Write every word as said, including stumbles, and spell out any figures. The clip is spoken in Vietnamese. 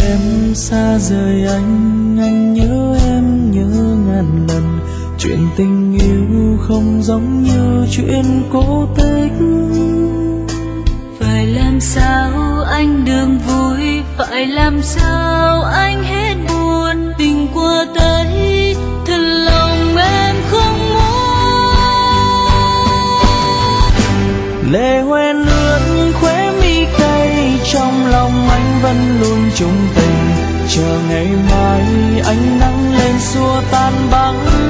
em xa rời anh, anh nhớ em nhớ ngàn lần. Chuyện tình yêu không giống như chuyện cổ tích. Phải làm sao anh đừng vui, phải làm sao anh hết buồn. Tình qua tay thật lòng em không muốn. Lệ hoen ướt khóe mi cay, trong lòng anh vẫn luôn chung tình. Chờ ngày mai ánh nắng lên xua tan băng